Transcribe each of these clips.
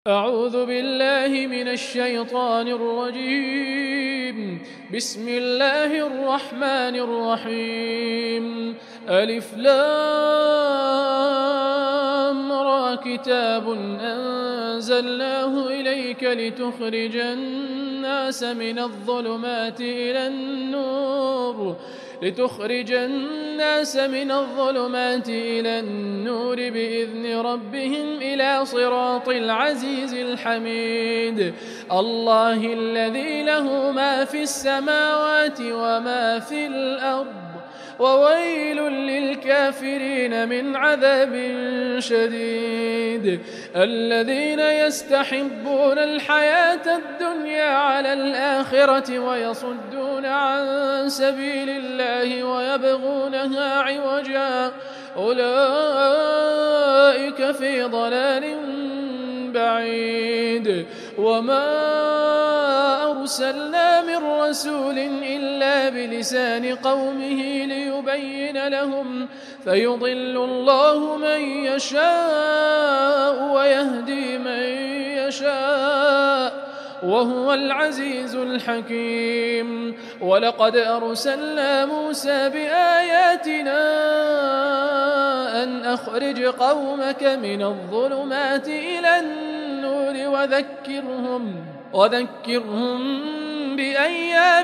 أعوذ بالله من الشيطان الرجيم. بسم الله الرحمن الرحيم. ألف لام را كتاب أنزلناه إليك لتخرج الناس من الظلمات إلى النور بإذن ربهم إلى صراط العزيز الحميد. الله الذي له ما في السماوات وما في الأرض، وويل للكافرين من عذاب شديد. الذين يستحبون الحياة الدنيا على الآخرة ويصدون عن سبيل الله ويبغونها عوجا، أولئك في ضلال بعيد. وما أرسلنا من رسول إلا بلسان قومه ليبين لهم، فيضل الله من يشاء ويهدي من يشاء، وهو العزيز الحكيم. ولقد أرسلنا موسى بآياتنا أن أخرج قومك من الظلمات إلى النور وذكرهم بأيام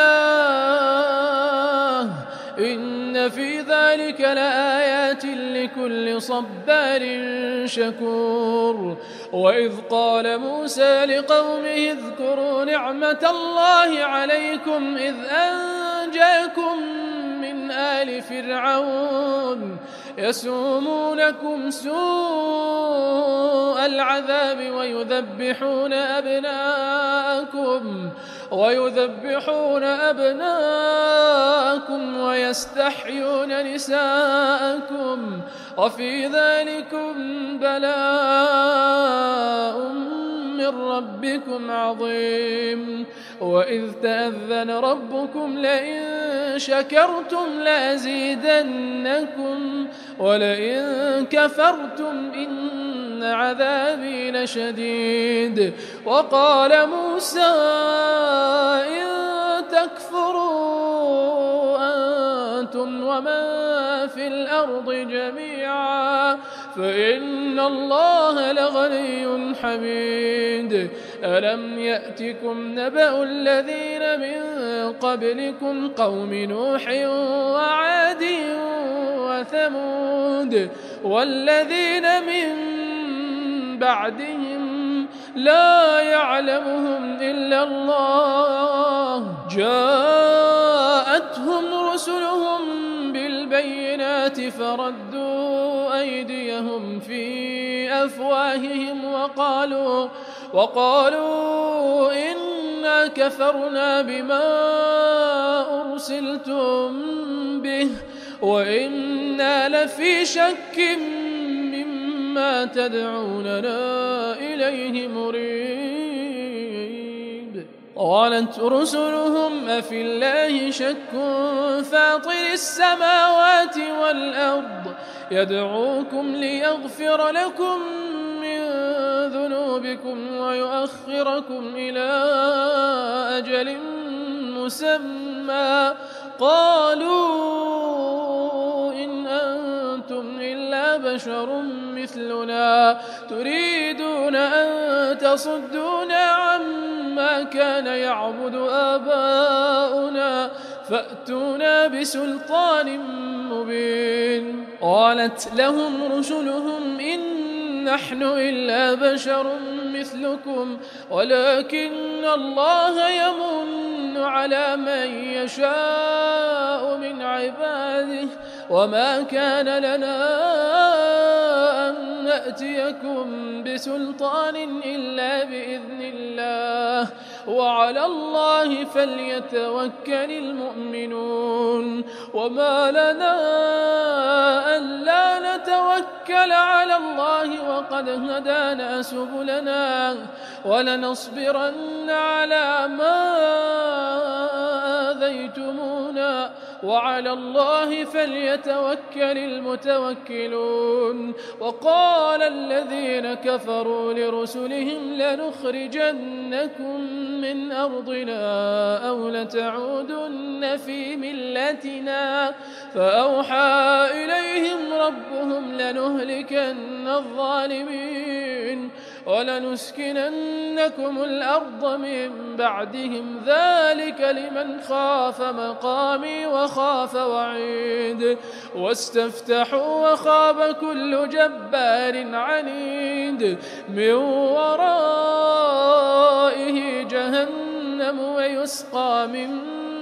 الله، إن في ذلك لآيات لكل صبار شكور. وإذ قال موسى لقومه اذكروا نعمة الله عليكم إذ أنجاكم من آل فرعون يسومونكم سوء العذاب ويذبحون أبناءكم ويستحيون نساءكم، وفي ذلكم بلاء من ربكم عظيم. وإذ تأذن ربكم لئن شكرتم لأزيدنكم ولئن كفرتم إن عذابي لشديد. وقال موسى إن تكفروا أنتم ومن في الأرض جميعا فإن الله لغني حميد. ألم يأتكم نبأ الذين من قبلكم قوم نوح وعاد وثمود والذين من بعدهم لا يعلمهم إلا الله، جاءتهم رسلهم بالبينات فردوا أيديهم في أفواههم وقالوا إنا كفرنا بما أرسلتم به وإنا لفي شك مما تدعوننا إليه مريب. قالت رسلهم أفي الله شك فاطر السماوات والأرض يدعوكم ليغفر لكم من ذنوبكم ويؤخركم إلى أجل مسمى، قالوا إن أنتم إلا بشر مثلنا تريدون أن تصدونا عما كان يعبد آباؤنا فأتونا بسلطان مبين. قالت لهم رسلهم إن نحن إلا بشر مثلكم ولكن الله يمن على من يشاء من عباده وما كان لنا أن نأتيكم بسلطان إلا بإذن الله وعلى الله فليتوكل المؤمنون. وما لنا ألا نتوكل على الله وقد هدانا سبلنا ولنصبرن على ما آذيتمونا وعلى الله فليتوكل المتوكلون. وقال الذين كفروا لرسلهم لنخرجنكم من أرضنا أو لتعودن في ملتنا فأوحى إليهم ربهم لنهلكن الظالمين ولنسكننكم الأرض من بعدهم ذلك لمن خاف مقامي وخاف وعيد. واستفتحوا وخاب كل جبار عنيد من ورائه جهنم ويسقى من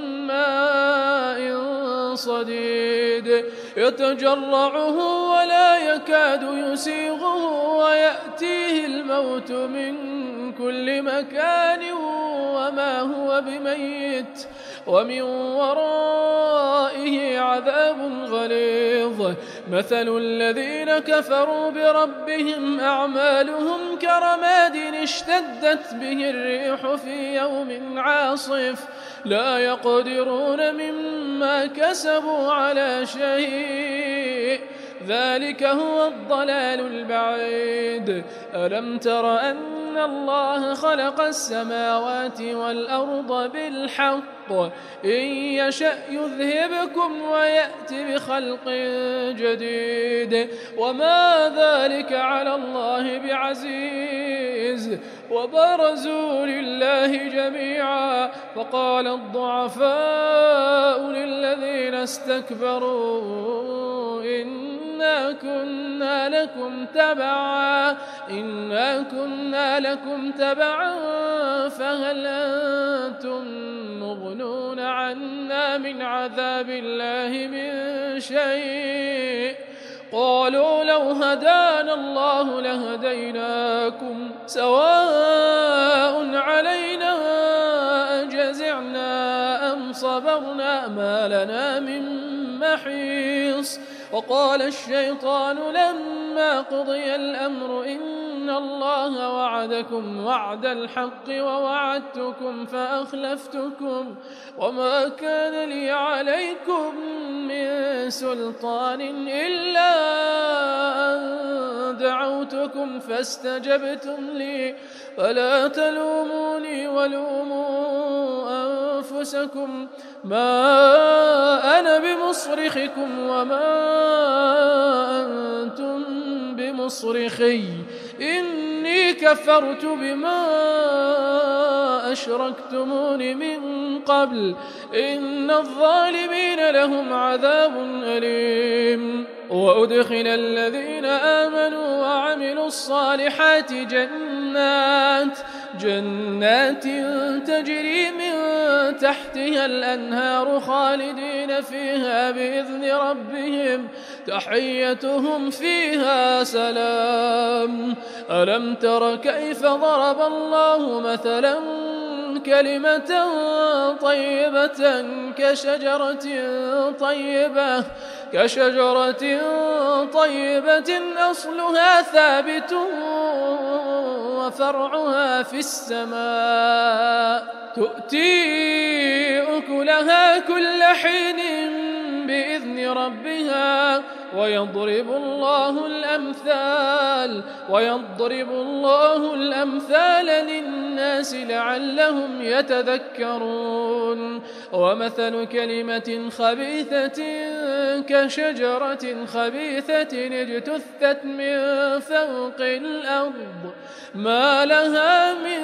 ماء صديد يتجرعه ولا يكاد يسيغه ويأتيه الموت من كل مكان وما هو بميت ومن ورائه عذاب غليظ. مثل الذين كفروا بربهم أعمالهم كرماد اشتدت به الريح في يوم عاصف لا يقدرون مما كسبوا على شيء ذلك هو الضلال البعيد. ألم تر أن الله خلق السماوات والأرض بالحق إن يشأ يذهبكم ويأت بخلق جديد وما ذلك على الله بعزيز. وبرزوا لله جميعا فقال الضعفاء للذين استكبروا إنا كنا لكم تبعا فهل أنتم مغنون عنا من عذاب الله من شيء قالوا لو هدانا الله لهديناكم سواء علينا أجزعنا أم صبرنا ما لنا من محيص. وقال الشيطان لما قضي الأمر إن الله وعدكم وعد الحق ووعدتكم فأخلفتكم وما كان لي عليكم من سلطان إلا أن دعوتكم فاستجبتم لي فلا تلوموني ولوموا أنفسكم ما أنا بمصرخكم وما أنتم بمصرخي إني كفرت بما أشركتمون من قبل إن الظالمين لهم عذاب أليم. وأدخل الذين آمنوا وعملوا الصالحات جنات تجري من تحتها الأنهار خالدين فيها بإذن ربهم تحيتهم فيها سلام. ألم تر كيف ضرب الله مثلا كلمة طيبة كشجرة طيبة أصلها ثابت وفرعها في السماء تؤتي أكلها كل حين بإذن ربها ويضرب الله الأمثال للناس لعلهم يتذكرون. ومثل كلمة خبيثة كشجرة خبيثة اجتثت من فوق الأرض ما لها من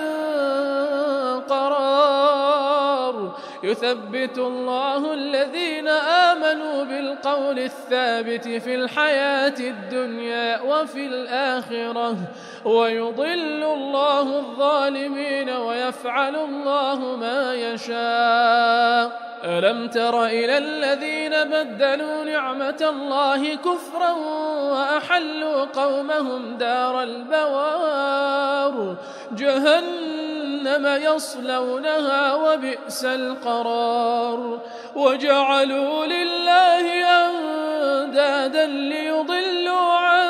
قرار يثبت الله الذين آمنوا بالقول الثابت في الحياة الدنيا وفي الآخرة ويضل الله الظالمين ويفعل الله ما يشاء. ألم تر إلى الذين بدلوا نعمة الله كفرا وأحلوا قومهم دار البوار جهنم يصلونها وبئس القرار. وجعلوا لله أندادا ليضلوا عن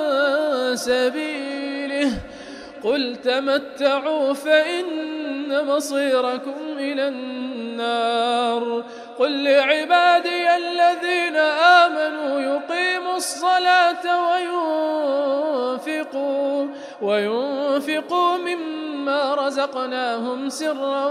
سبيله قل تمتعوا فإن مصيركم إلى النار النار قل لعبادي الذين آمنوا يقيموا الصلاة وينفقوا مما رزقناهم سرا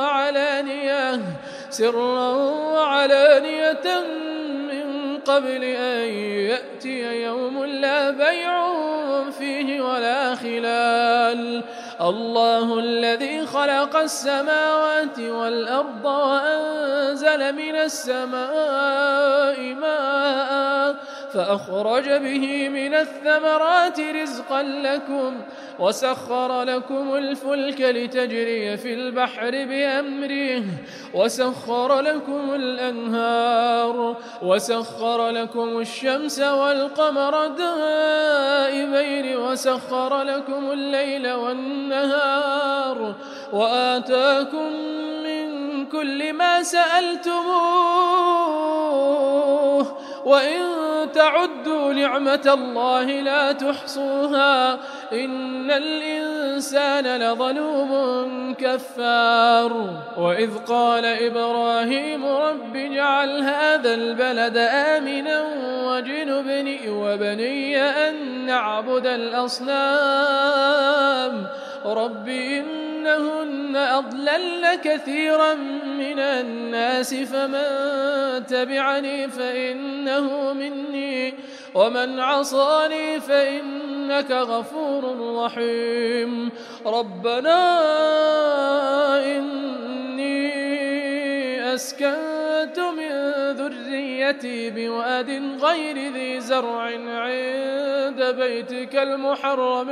وعلانية من قبل أن يأتي يوم لا بيع فيه ولا خلال الله الذي خلق السماوات والأرض وأنزل من السماء ماء فأخرج به من الثمرات رزقا لكم وسخر لكم الفلك لتجري في البحر بأمره وسخر لكم الأنهار وسخر لكم الشمس والقمر دائبين وسخر لكم الليل والنهار وآتاكم من كل ما سألتموه وإن تعدوا نعمة الله لا تحصوها إن الإنسان لظلوم كفار وإذ قال إبراهيم رب اجعل هذا البلد آمنا واجنبني وبني أن نعبد الأصنام رب إنهن أضللن كثيرا من الناس فمن تبعني فإنه مني ومن عصاني فإنك غفور رحيم ربنا إني أسكنت من ذريتي بواد غير ذي زرع عند بيتك المحرم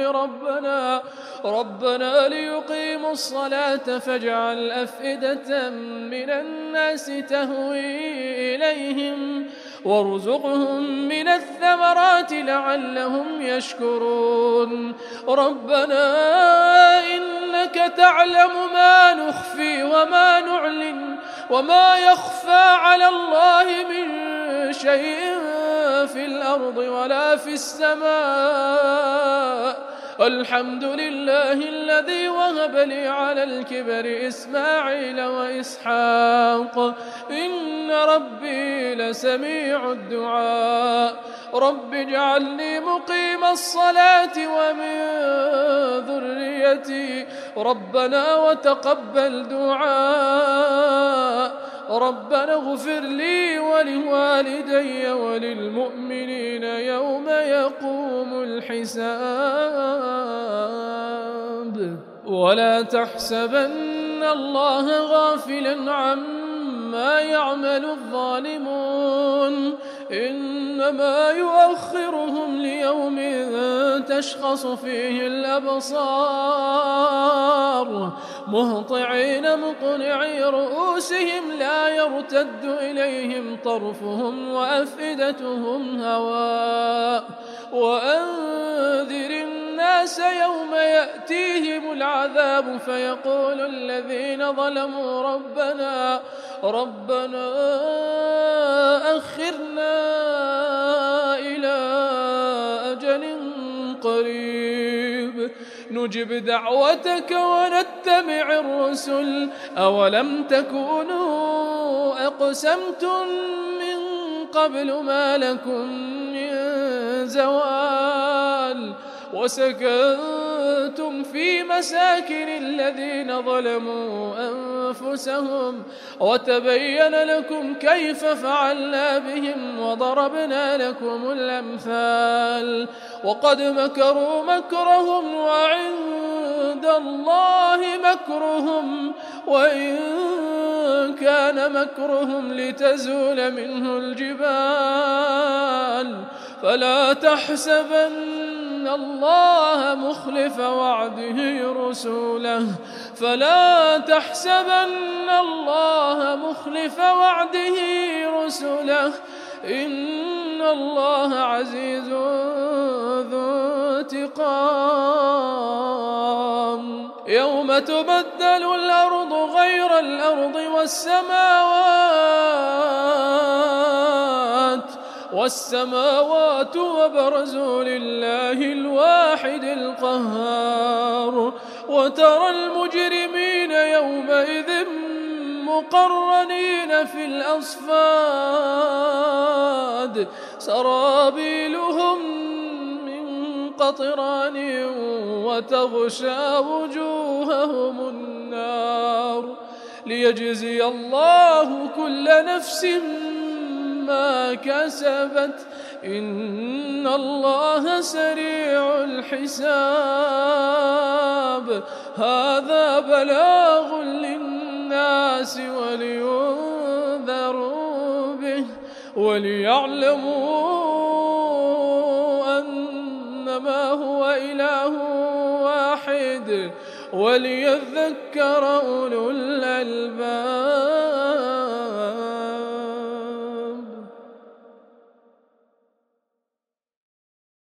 ربنا ليقيموا الصلاة فاجعل أفئدة من الناس تهوي إليهم وارزقهم من الثمرات لعلهم يشكرون ربنا إنك تعلم ما نخفي وما نعلن وما يخفى على الله من شيء في الأرض ولا في السماء الحمد لله الذي وهب لي على الكبر إسماعيل وإسحاق إن ربي لسميع الدعاء رب اجعلني مقيم الصلاة ومن ذريتي ربنا وتقبل دعاء ربنا اغفر لي ولوالدي وللمؤمنين يوم يقوم الحساب ولا تحسبن الله غافلا عما يعمل الظالمون إنما يؤخرهم ليوم تشخص فيه الأبصار مهطعين مقنعي رؤوسهم لا يرتد إليهم طرفهم وأفئدتهم هواء وأنذر الناس يوم يأتيهم العذاب فيقول الذين ظلموا ربنا أخرنا إلى أجل قريب نجب دعوتك ونتبع الرسل أولم تكونوا أقسمتم من قبل ما لكم من زوال وسكنتم في مساكن الذين ظلموا أنفسهم وتبين لكم كيف فعلنا بهم وضربنا لكم الأمثال وقد مكروا مكرهم وعند الله مكرهم وإن كان مكرهم لتزول منه الجبال فلا تحسبن الله مخلف وعده رسله إن الله عزيز ذو انتقام يوم تبدل الأرض غير الأرض والسماوات وبرزوا لله الواحد القهار وترى المجرمين يومئذ مقرنين في الأصفاد سرابيلهم من قطران وتغشى وجوههم النار ليجزي الله كل نفس ما كسبت إن الله سريع الحساب. هذا بلاغ للناس ولينذروا به وليعلموا أنما هو إله واحد وليذكر أولو الألباب.